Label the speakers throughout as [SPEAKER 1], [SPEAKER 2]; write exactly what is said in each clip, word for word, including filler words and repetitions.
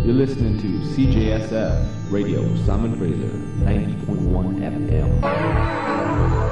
[SPEAKER 1] You're listening to C J S F Radio, Simon Fraser, ninety point one F M.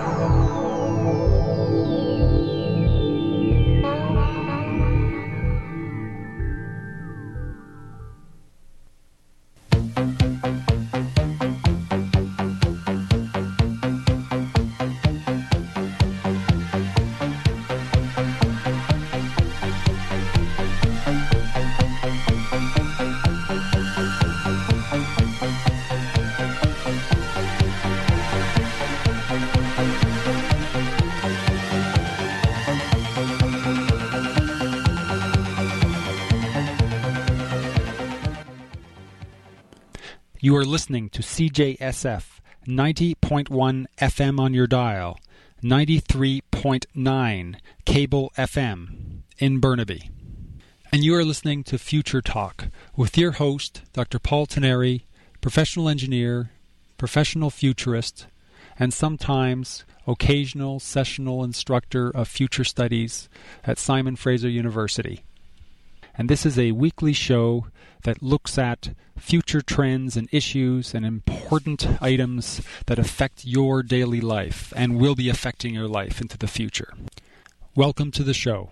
[SPEAKER 2] You are listening to C J S F, ninety point one F M on your dial, ninety-three point nine cable F M in Burnaby. And you are listening to Future Talk with your host, Doctor Paul Teneri, professional engineer, professional futurist, and sometimes occasional sessional instructor of future studies at Simon Fraser University. And this is a weekly show that looks at future trends and issues and important items that affect your daily life and will be affecting your life into the future. Welcome to the show.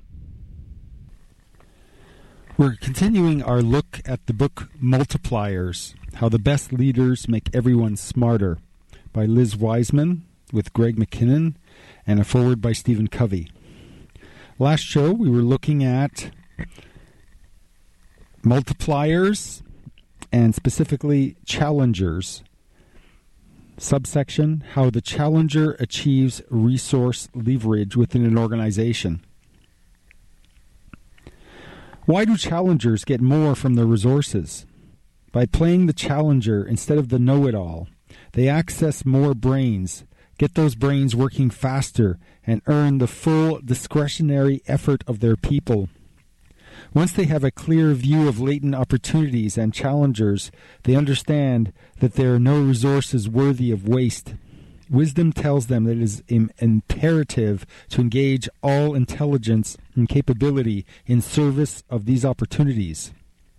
[SPEAKER 2] We're continuing our look at the book Multipliers, How the Best Leaders Make Everyone Smarter by Liz Wiseman with Greg McKinnon and a foreword by Stephen Covey. Last show we were looking at multipliers and specifically challengers. Subsection, how the challenger achieves resource leverage within an organization. Why do challengers get more from their resources? By playing the challenger instead of the know-it-all, they access more brains, get those brains working faster, and earn the full discretionary effort of their people. Once they have a clear view of latent opportunities and challengers, they understand that there are no resources worthy of waste. Wisdom tells them that it is im- imperative to engage all intelligence and capability in service of these opportunities.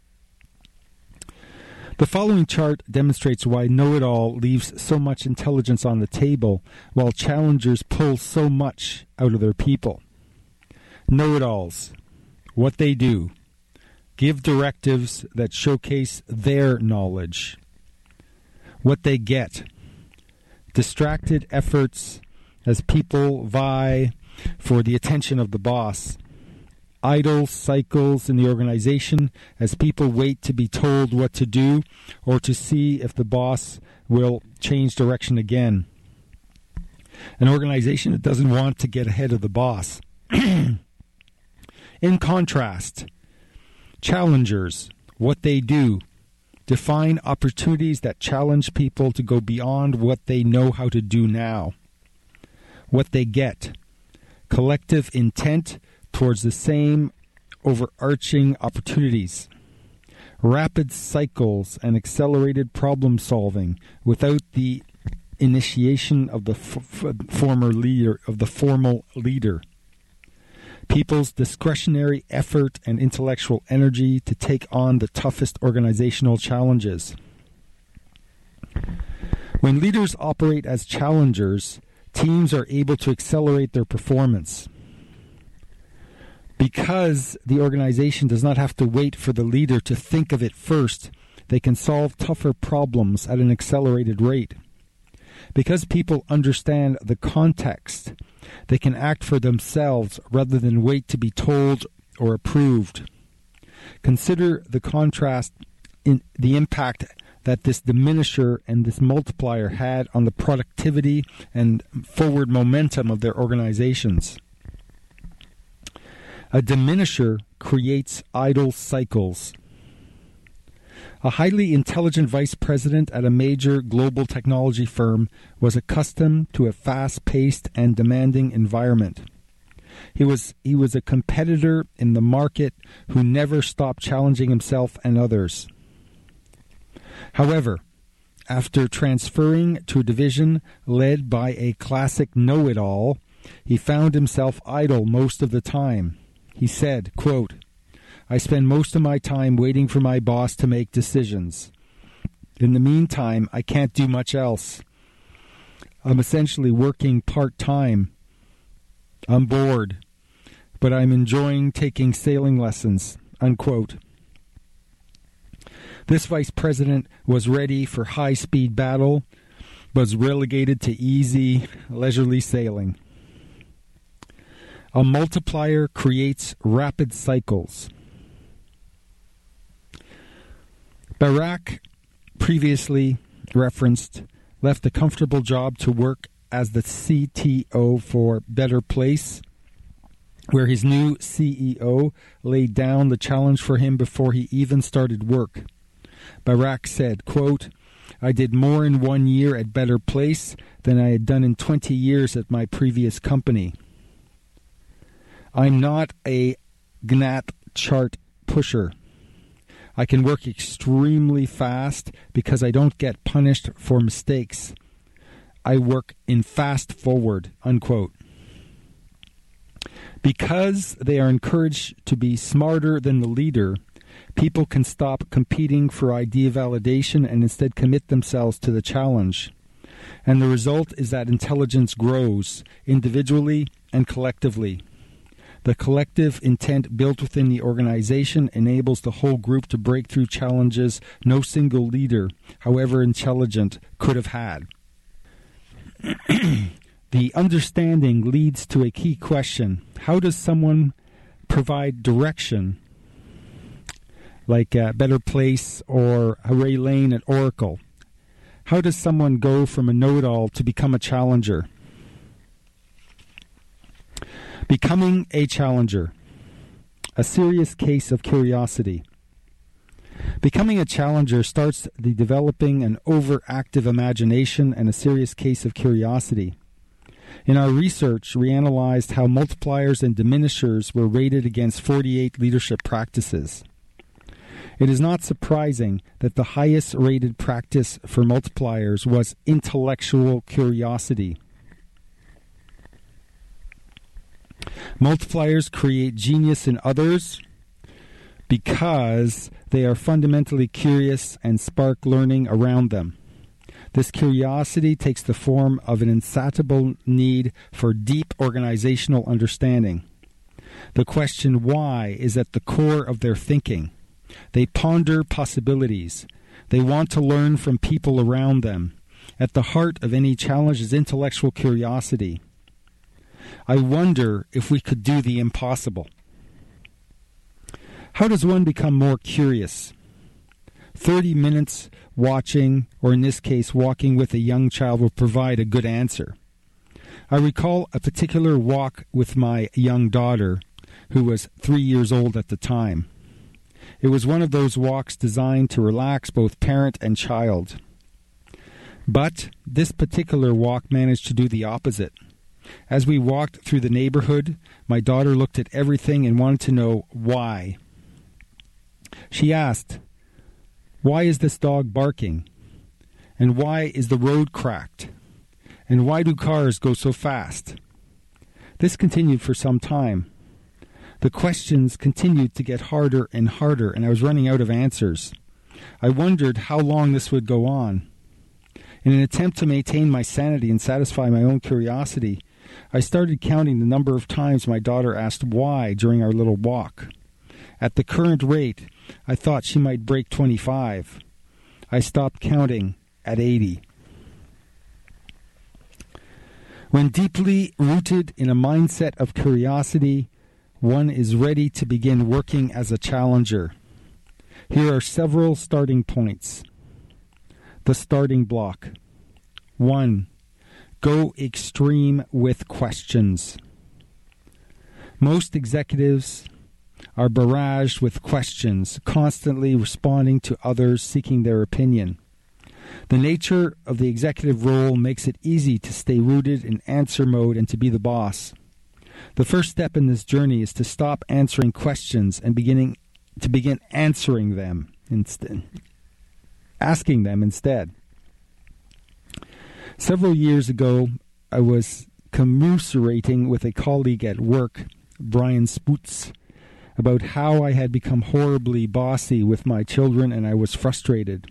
[SPEAKER 2] The following chart demonstrates why know-it-all leaves so much intelligence on the table, while challengers pull so much out of their people. Know-it-alls. What they do. Give directives that showcase their knowledge. What they get. Distracted efforts as people vie for the attention of the boss. Idle cycles in the organization as people wait to be told what to do or to see if the boss will change direction again. An organization that doesn't want to get ahead of the boss. In contrast, challengers, what they do, define opportunities that challenge people to go beyond what they know how to do now. What they get, collective intent towards the same overarching opportunities. Rapid cycles and accelerated problem solving without the initiation of the f- f- former leader of the formal leader. People's discretionary effort and intellectual energy to take on the toughest organizational challenges. When leaders operate as challengers, teams are able to accelerate their performance. Because the organization does not have to wait for the leader to think of it first, they can solve tougher problems at an accelerated rate. Because people understand the context, they can act for themselves rather than wait to be told or approved. Consider the contrast in the impact that this diminisher and this multiplier had on the productivity and forward momentum of their organizations. A diminisher creates idle cycles. A highly intelligent vice president at a major global technology firm was accustomed to a fast-paced and demanding environment. He was he was a competitor in the market who never stopped challenging himself and others. However, after transferring to a division led by a classic know-it-all, he found himself idle most of the time. He said, quote,
[SPEAKER 3] I spend most of my time waiting for my boss to make decisions. In the meantime, I can't do much else. I'm essentially working part-time. I'm bored, but I'm enjoying taking sailing lessons," unquote. This vice president was ready for high-speed battle, but was relegated to easy, leisurely sailing. A multiplier creates rapid cycles. Barack, previously referenced, left a comfortable job to work as the C T O for Better Place, where his new C E O laid down the challenge for him before he even started work. Barack said, quote, "I did more in one year at Better Place than I had done in twenty years at my previous company. I'm not a Gantt chart pusher. I can work extremely fast because I don't get punished for mistakes. I work in fast forward," unquote. Because they are encouraged to be smarter than the leader, people can stop competing for idea validation and instead commit themselves to the challenge. And the result is that intelligence grows, individually and collectively. The collective intent built within the organization enables the whole group to break through challenges no single leader, however intelligent, could have had. The understanding leads to a key question. How does someone provide direction, like uh, Better Place or Hooray Lane at Oracle? How does someone go from a know-it-all to become a challenger? Becoming a challenger. A serious case of curiosity. Becoming a challenger starts the developing an overactive imagination and a serious case of curiosity. In our research, we analyzed how multipliers and diminishers were rated against forty-eight leadership practices. It is not surprising that the highest rated practice for multipliers was intellectual curiosity. Multipliers create genius in others because they are fundamentally curious and spark learning around them. This curiosity takes the form of an insatiable need for deep organizational understanding. The question why is at the core of their thinking. They ponder possibilities. They want to learn from people around them. At the heart of any challenge is intellectual curiosity. I wonder if we could do the impossible. How does one become more curious? Thirty minutes watching, or in this case walking with a young child, will provide a good answer. I recall a particular walk with my young daughter, who was three years old at the time. It was one of those walks designed to relax both parent and child. But this particular walk managed to do the opposite. As we walked through the neighborhood, my daughter looked at everything and wanted to know why. She asked, "Why is this dog barking? And why is the road cracked? And why do cars go so fast?" This continued for some time. The questions continued to get harder and harder, and I was running out of answers. I wondered how long this would go on. In an attempt to maintain my sanity and satisfy my own curiosity, I started counting the number of times my daughter asked why during our little walk. At the current rate, I thought she might break twenty-five. I stopped counting at eighty. When deeply rooted in a mindset of curiosity, one is ready to begin working as a challenger. Here are several starting points. The starting block. One, go extreme with questions. Most executives are barraged with questions, constantly responding to others seeking their opinion. The nature of the executive role makes it easy to stay rooted in answer mode and to be the boss. The first step in this journey is to stop answering questions and beginning to begin answering them instead, asking them instead. Several years ago, I was commiserating with a colleague at work, Brian Spoots, about how I had become horribly bossy with my children and I was frustrated.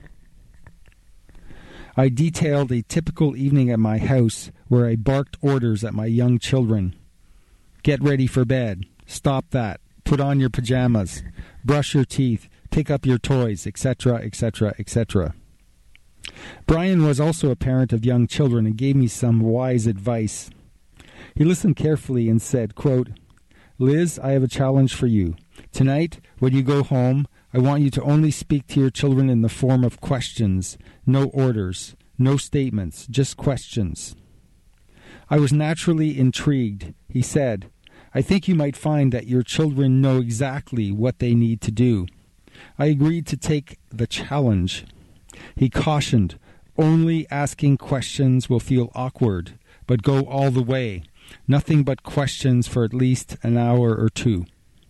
[SPEAKER 3] I detailed a typical evening at my house where I barked orders at my young children. Get ready for bed. Stop that. Put on your pajamas. Brush your teeth. Pick up your toys, et cetera, et cetera, et cetera. Brian was also a parent of young children and gave me some wise advice. He listened carefully and said, quote, Liz, I have a challenge for you. Tonight, when you go home, I want you to only speak to your children in the form of questions, no orders, no statements, just questions. I was naturally intrigued. He said, I think you might find that your children know exactly what they need to do. I agreed to take the challenge. He cautioned, only asking questions will feel awkward, but go all the way. Nothing but questions for at least an hour or two.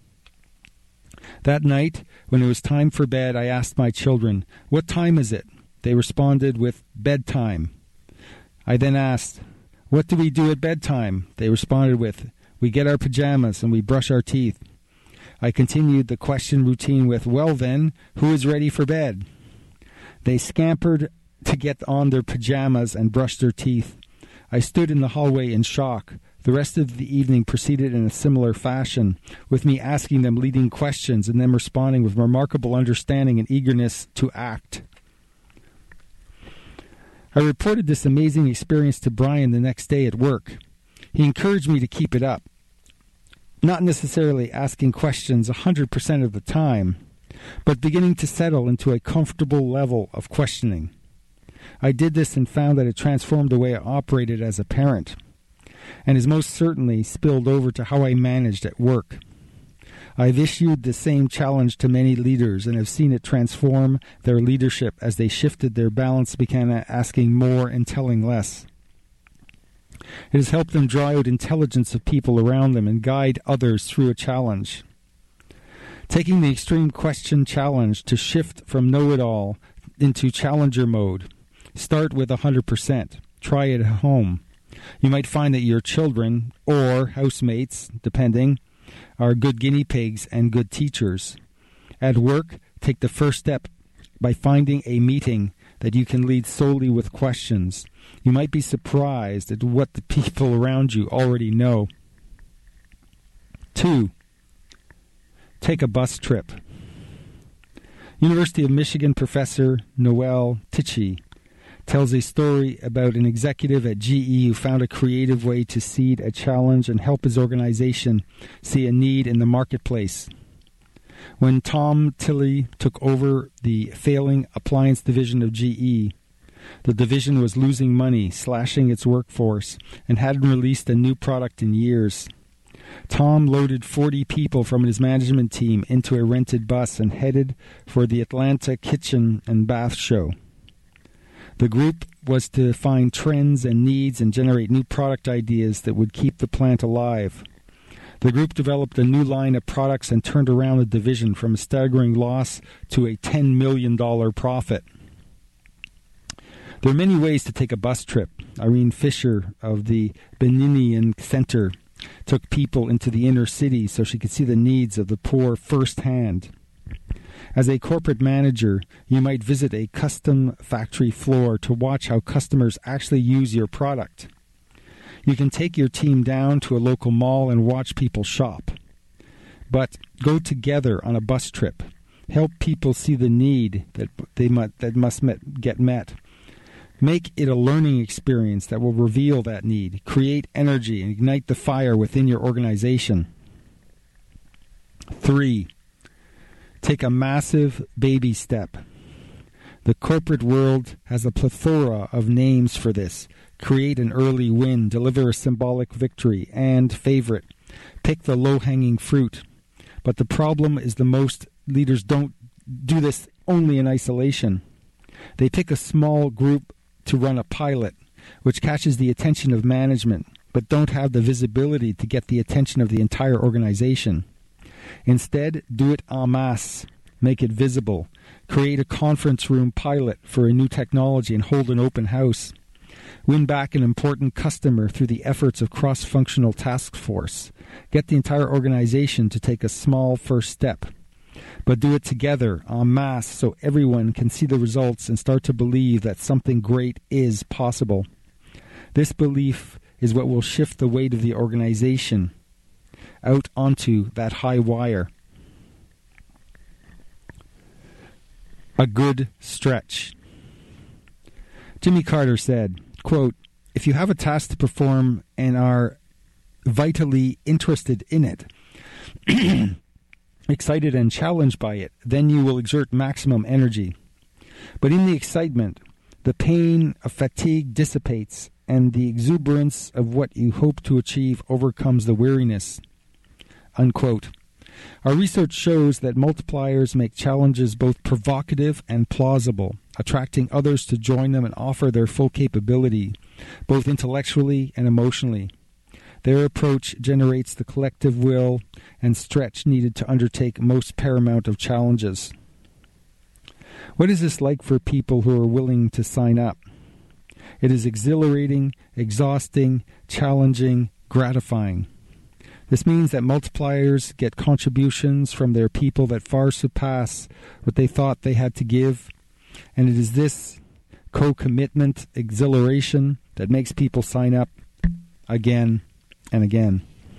[SPEAKER 3] That night, when it was time for bed, I asked my children, what time is it? They responded with bedtime. I then asked, what do we do at bedtime? They responded with, we get our pajamas and we brush our teeth. I continued the question routine with, well then, who is ready for bed? They scampered to get on their pajamas and brush their teeth. I stood in the hallway in shock. The rest of the evening proceeded in a similar fashion, with me asking them leading questions and them responding with remarkable understanding and eagerness to act. I reported this amazing experience to Brian the next day at work. He encouraged me to keep it up. Not necessarily asking questions one hundred percent of the time, but beginning to settle into a comfortable level of questioning. I did this and found that it transformed the way I operated as a parent, and has most certainly spilled over to how I managed at work. I've issued the same challenge to many leaders and have seen it transform their leadership as they shifted their balance, began asking more and telling less. It has helped them draw out intelligence of people around them and guide others through a challenge. Taking the extreme question challenge to shift from know-it-all into challenger mode. Start with one hundred percent. Try it at home. You might find that your children, or housemates, depending, are good guinea pigs and good teachers. At work, take the first step by finding a meeting that you can lead solely with questions. You might be surprised at what the people around you already know. Two, take a bus trip. University of Michigan professor Noel Tichy tells a story about an executive at G E who found a creative way to seed a challenge and help his organization see a need in the marketplace. When Tom Tilley took over the failing appliance division of G E, the division was losing money, slashing its workforce, and hadn't released a new product in years. Tom loaded forty people from his management team into a rented bus and headed for the Atlanta Kitchen and Bath Show. The group was to find trends and needs and generate new product ideas that would keep the plant alive. The group developed a new line of products and turned around the division from a staggering loss to a ten million dollars profit. There are many ways to take a bus trip. Irene Fisher of the Beninian Center took people into the inner city so she could see the needs of the poor firsthand. As a corporate manager, you might visit a custom factory floor to watch how customers actually use your product. You can take your team down to a local mall and watch people shop. But go together on a bus trip. Help people see the need that they must, that must met, get met. Make it a learning experience that will reveal that need. Create energy and ignite the fire within your organization. Three, take a massive baby step. The corporate world has a plethora of names for this. Create an early win, deliver a symbolic victory, and favorite. Pick the low-hanging fruit. But the problem is the most leaders don't do this only in isolation. They pick a small group to run a pilot, which catches the attention of management, but don't have the visibility to get the attention of the entire organization. Instead, do it en masse. Make it visible. Create a conference room pilot for a new technology and hold an open house. Win back an important customer through the efforts of cross-functional task force. Get the entire organization to take a small first step. But do it together, en masse, so everyone can see the results and start to believe that something great is possible. This belief is what will shift the weight of the organization out onto that high wire. A good stretch. Jimmy Carter said, quote, "If you have a task to perform and are vitally interested in it, excited and challenged by it, then you will exert maximum energy. But in the excitement, the pain of fatigue dissipates, and the exuberance of what you hope to achieve overcomes the weariness." Unquote. Our research shows that multipliers make challenges both provocative and plausible, attracting others to join them and offer their full capability, both intellectually and emotionally. Their approach generates the collective will and stretch needed to undertake most paramount of challenges. What is this like for people who are willing to sign up? It is exhilarating, exhausting, challenging, gratifying. This means that multipliers get contributions from their people that far surpass what they thought they had to give, and it is this co-commitment, exhilaration, that makes people sign up again and again.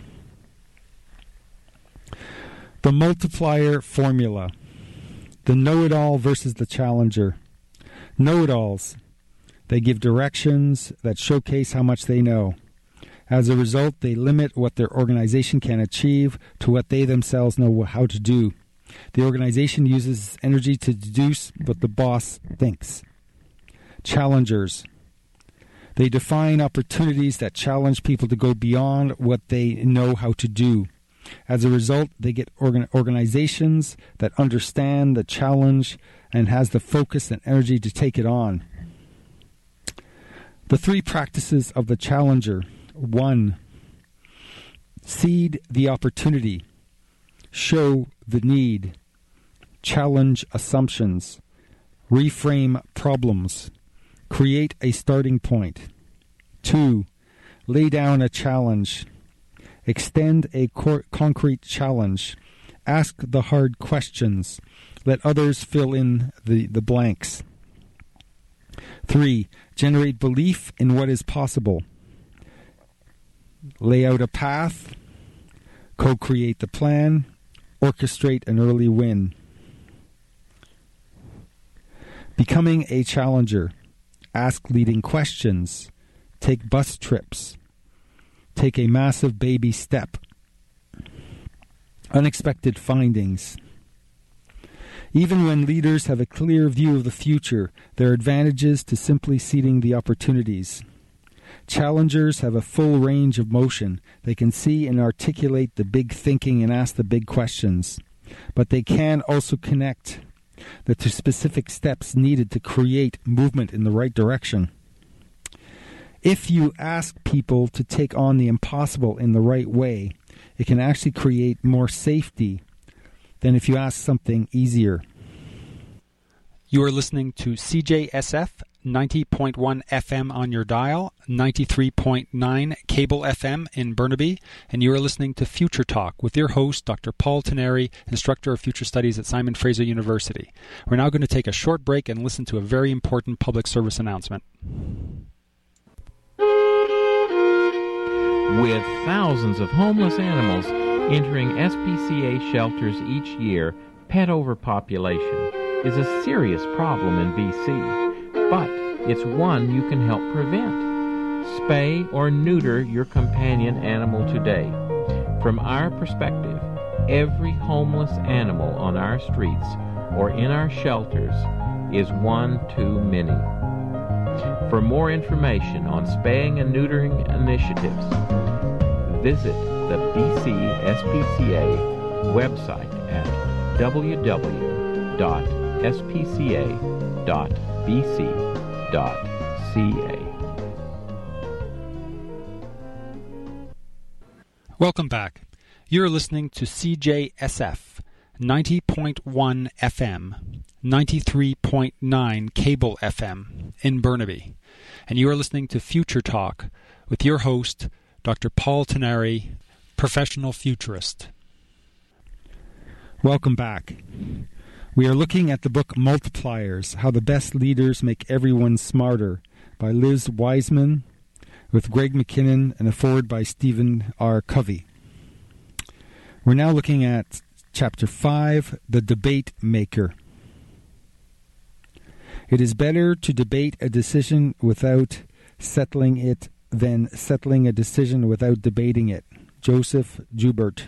[SPEAKER 3] The multiplier formula. The know-it-all versus the challenger. Know-it-alls. They give directions that showcase how much they know. As a result, they limit what their organization can achieve to what they themselves know how to do. The organization uses energy to deduce what the boss thinks. Challengers. They define opportunities that challenge people to go beyond what they know how to do. As a result, they get organ- organizations that understand the challenge and has the focus and energy to take it on. The three practices of the challenger. One, seed the opportunity, show the need, challenge assumptions, reframe problems, create a starting point. Two, lay down a challenge, extend a cor- concrete challenge, ask the hard questions, let others fill in the, the blanks. Three, generate belief in what is possible. Lay out a path, co-create the plan, orchestrate an early win. Becoming a challenger. Ask leading questions. Take bus trips. Take a massive baby step. Unexpected findings. Even when leaders have a clear view of the future, there are advantages to simply seeding the opportunities. Challengers have a full range of motion. They can see and articulate the big thinking and ask the big questions. But they can also connect the to specific steps needed to create movement in the right direction. If you ask people to take on the impossible in the right way, it can actually create more safety than if you ask something easier.
[SPEAKER 2] You are listening to C J S F ninety point one F M on your dial, ninety-three point nine cable F M in Burnaby, and you are listening to Future Talk with your host, Doctor Paul Teneri, instructor of Future Studies at Simon Fraser University. We're now going to take a short break and listen to a very important public service announcement.
[SPEAKER 4] With thousands of homeless animals entering S P C A shelters each year, pet overpopulation is a serious problem in B C. But it's one you can help prevent. Spay or neuter your companion animal today. From our perspective, every homeless animal on our streets or in our shelters is one too many. For more information on spaying and neutering initiatives, visit the B C S P C A website at w w w dot s p c a dot b c dot c a.
[SPEAKER 2] Welcome back. You're listening to C J S F ninety point one F M, ninety-three point nine cable F M in Burnaby. and you are listening to Future Talk with your host, Doctor Paul Tenari, professional futurist.
[SPEAKER 3] Welcome back. We are looking at the book Multipliers, How the Best Leaders Make Everyone Smarter by Liz Wiseman with Greg McKinnon and a foreword by Stephen R. Covey. We're now looking at Chapter five, The Debate Maker. It is better to debate a decision without settling it than settling a decision without debating it. Joseph Joubert.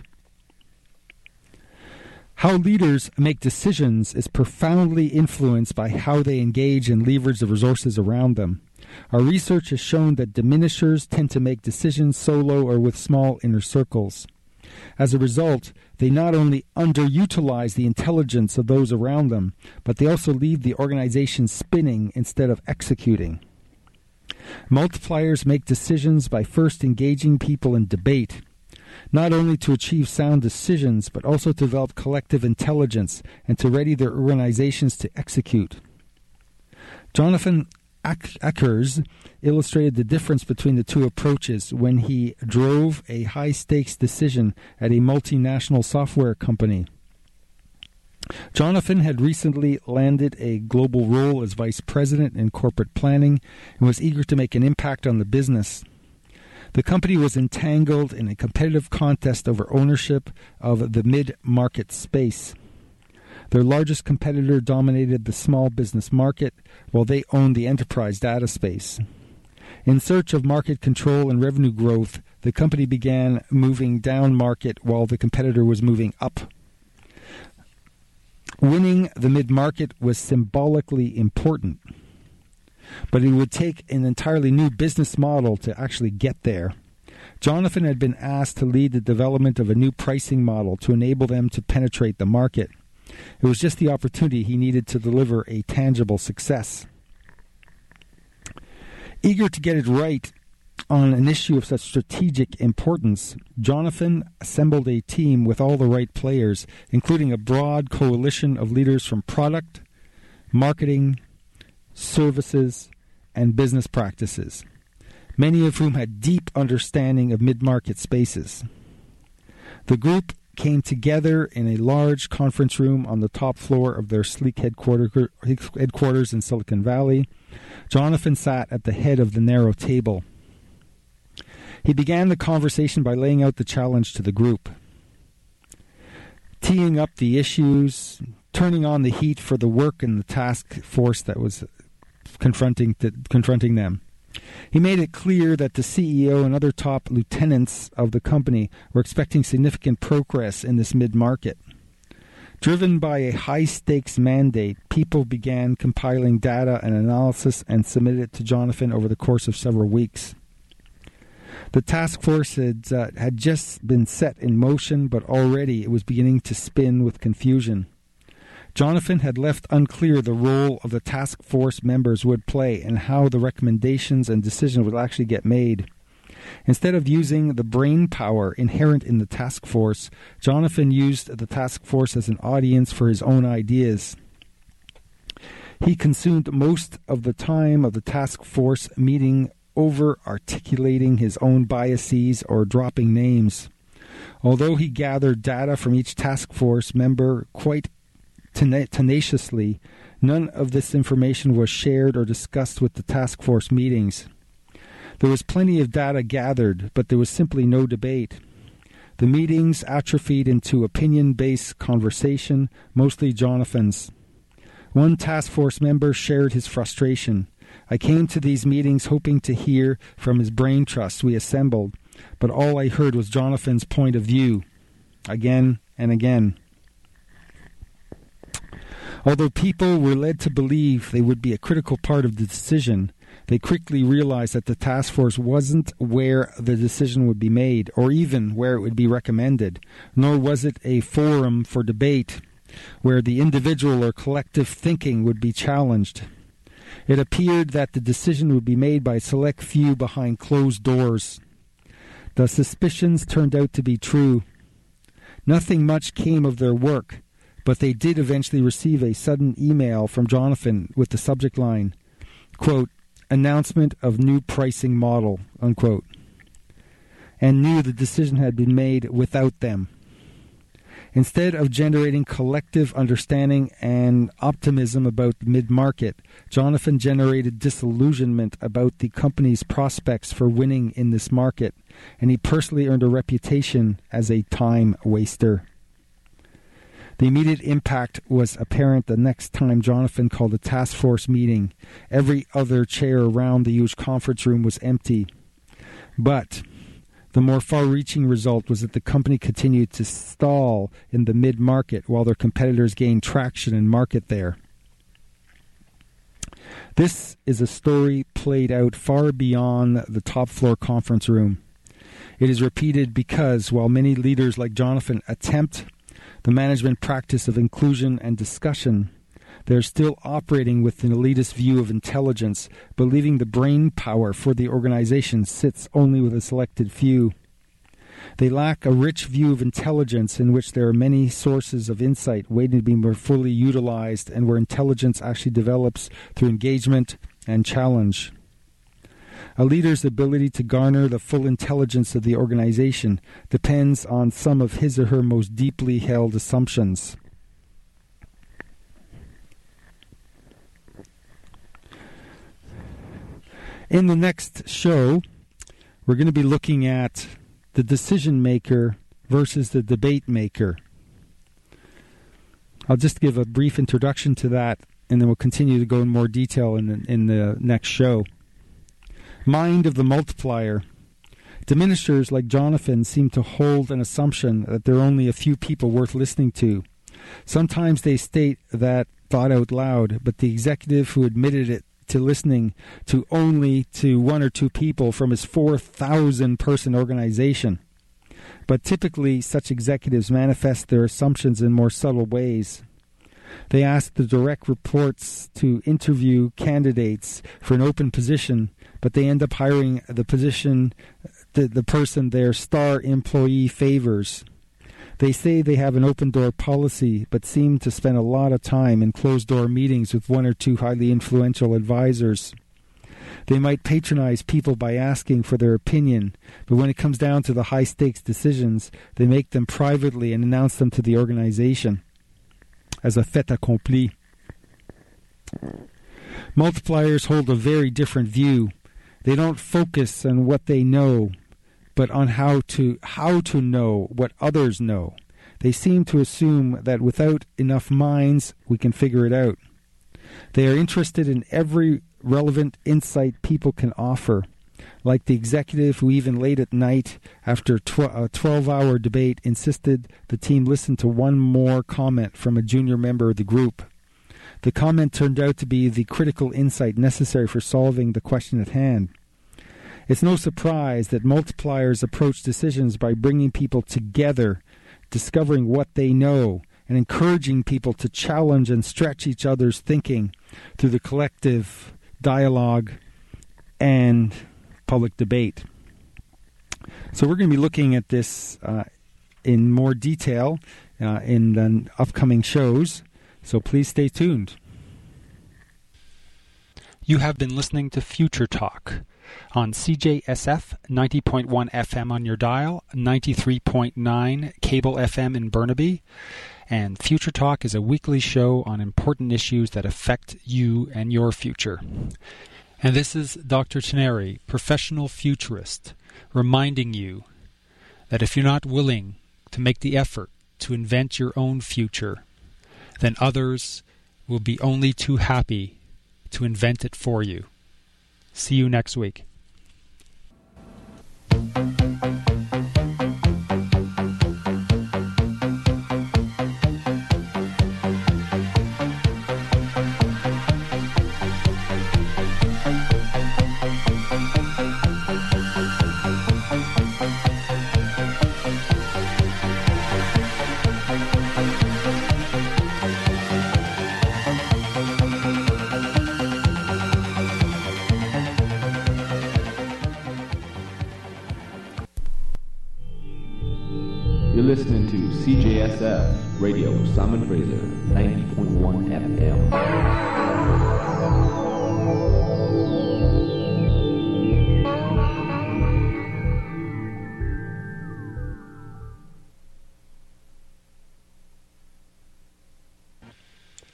[SPEAKER 3] How leaders make decisions is profoundly influenced by how they engage and leverage the resources around them. Our research has shown that diminishers tend to make decisions solo or with small inner circles. As a result, they not only underutilize the intelligence of those around them, but they also leave the organization spinning instead of executing. Multipliers make decisions by first engaging people in debate, not only to achieve sound decisions, but also to develop collective intelligence and to ready their organizations to execute. Jonathan Ackers illustrated the difference between the two approaches when he drove a high-stakes decision at a multinational software company. Jonathan had recently landed a global role as vice president in corporate planning and was eager to make an impact on the business. The company was entangled in a competitive contest over ownership of the mid-market space. Their largest competitor dominated the small business market, while they owned the enterprise data space. In search of market control and revenue growth, the company began moving down market while the competitor was moving up. Winning the mid-market was symbolically important, but it would take an entirely new business model to actually get there. Jonathan had been asked to lead the development of a new pricing model to enable them to penetrate the market. It was just the opportunity he needed to deliver a tangible success. Eager to get it right on an issue of such strategic importance, Jonathan assembled a team with all the right players, including a broad coalition of leaders from product, marketing, services, and business practices, many of whom had deep understanding of mid-market spaces. The group came together in a large conference room on the top floor of their sleek headquarters in Silicon Valley. Jonathan sat at the head of the narrow table. He began the conversation by laying out the challenge to the group, teeing up the issues, turning on the heat for the work and the task force that was confronting the, confronting them. He made it clear that the C E O and other top lieutenants of the company were expecting significant progress in this mid-market. Driven by a high-stakes mandate, people began compiling data and analysis and submitted it to Jonathan over the course of several weeks. The task force had, uh, had just been set in motion, but already it was beginning to spin with confusion. Jonathan had left unclear the role of the task force members would play and how the recommendations and decisions would actually get made. Instead of using the brain power inherent in the task force, Jonathan used the task force as an audience for his own ideas. He consumed most of the time of the task force meeting over articulating his own biases or dropping names. Although he gathered data from each task force member quite tenaciously, none of this information was shared or discussed with the task force meetings. There was plenty of data gathered, but there was simply no debate. The meetings atrophied into opinion-based conversation, mostly Jonathan's. One task force member shared his frustration. I came to these meetings hoping to hear from his brain trust we assembled, but all I heard was Jonathan's point of view, again and again. Although people were led to believe they would be a critical part of the decision, they quickly realized that the task force wasn't where the decision would be made, or even where it would be recommended, nor was it a forum for debate where the individual or collective thinking would be challenged. It appeared that the decision would be made by a select few behind closed doors. The suspicions turned out to be true. Nothing much came of their work, but they did eventually receive a sudden email from Jonathan with the subject line, quote, announcement of new pricing model, unquote, and knew the decision had been made without them. Instead of generating collective understanding and optimism about the mid-market, Jonathan generated disillusionment about the company's prospects for winning in this market, and he personally earned a reputation as a time waster. The immediate impact was apparent the next time Jonathan called a task force meeting. Every other chair around the huge conference room was empty. But the more far-reaching result was that the company continued to stall in the mid-market while their competitors gained traction and market there. This is a story played out far beyond the top-floor conference room. It is repeated because, while many leaders like Jonathan attempt the management practice of inclusion and discussion, they're still operating with an elitist view of intelligence, believing the brain power for the organization sits only with a selected few. They lack a rich view of intelligence in which there are many sources of insight waiting to be more fully utilized and where intelligence actually develops through engagement and challenge. A leader's ability to garner the full intelligence of the organization depends on some of his or her most deeply held assumptions. In the next show, we're going to be looking at the decision maker versus the debate maker. I'll just give a brief introduction to that, and then we'll continue to go in more detail in the, in the next show. Mind of the multiplier. Diminishers like Jonathan seem to hold an assumption that there are only a few people worth listening to. Sometimes they state that thought out loud, but the executive who admitted it to listening to only to one or two people from his four thousand person organization. But typically, such executives manifest their assumptions in more subtle ways. They ask the direct reports to interview candidates for an open position, but they end up hiring the position, the, the person their star employee favors. They say they have an open-door policy, but seem to spend a lot of time in closed-door meetings with one or two highly influential advisors. They might patronize people by asking for their opinion, but when it comes down to the high-stakes decisions, they make them privately and announce them to the organization as a fait accompli. Multipliers hold a very different view. They don't focus on what they know, but on how to how to know what others know. They seem to assume that without enough minds, we can figure it out. They are interested in every relevant insight people can offer, like the executive who even late at night, after a twelve-hour debate, insisted the team listen to one more comment from a junior member of the group. The comment turned out to be the critical insight necessary for solving the question at hand. It's no surprise that multipliers approach decisions by bringing people together, discovering what they know, and encouraging people to challenge and stretch each other's thinking through the collective dialogue and public debate. So we're going to be looking at this uh, in more detail uh, in the upcoming shows, so please stay tuned.
[SPEAKER 2] You have been listening to Future Talk on C J S F ninety point one F M on your dial, ninety-three point nine cable F M in Burnaby, and Future Talk is a weekly show on important issues that affect you and your future. And this is Doctor Teneri, professional futurist, reminding you that if you're not willing to make the effort to invent your own future, then others will be only too happy to invent it for you. See you next week.
[SPEAKER 1] You're listening to C J S F Radio Simon Fraser ninety point one